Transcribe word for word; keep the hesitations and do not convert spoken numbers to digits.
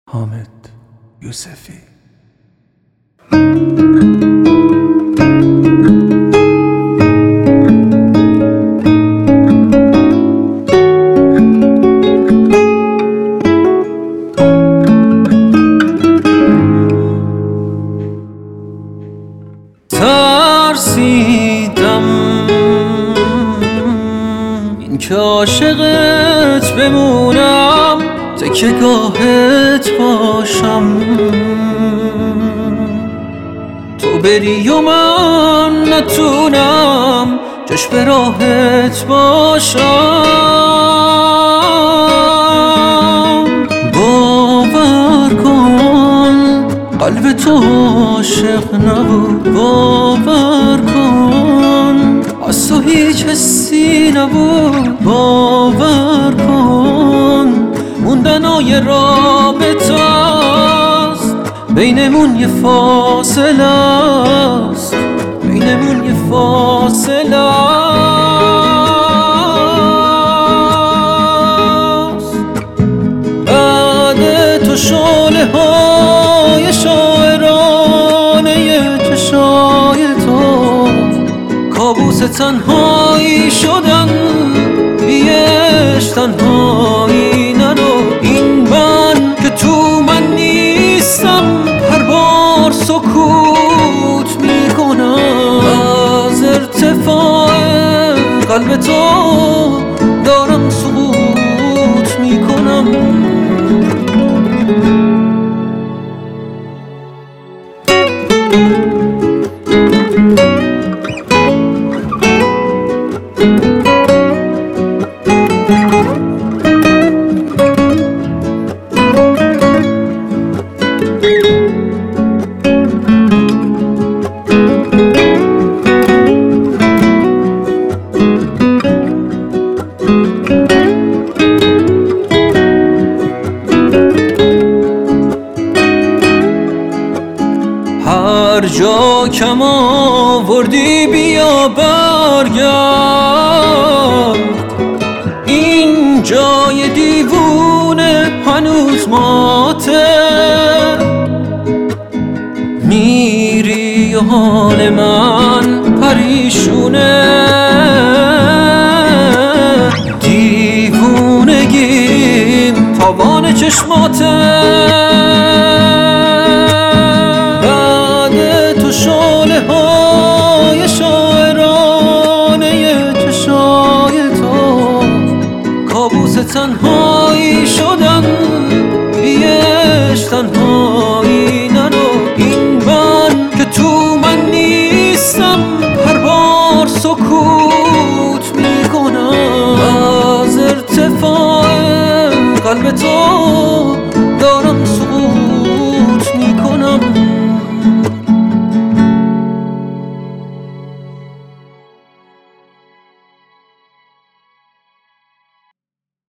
حامد یوسفی. ترسیدم این که عاشقت بمونم، تکیه گاهت باشم، تو بری و من نتونم چشم راهت باشم. باور کن قلب تو عاشق نبود، باور کن از تو هیچ حسی نبود، باور کن موندنای رابطه است، بینمون یه فاصله است، بینمون یه فاصله است. بعد تو شعله های شاعرانه چشای تو، کابوس تنهایی شدن، بیش تنهایی نرو. این من که تو من نیستم، هر بار سکوت میکنم، از ارتفاع قلب تو دارم سقوط میکنم. هر جا کم آوردی بیا برگرد، این جای دیوونه هنوز ماته. میری و حال من پریشونه، دیوونگیم تاوان چشماته. شعله های شاعرانه چشای تو، کابوس تنهایی شدن، بیش تنهایی نرو. این من که تو من نیستم، هر بار سکوت میکنم، از ارتفاع قلب تو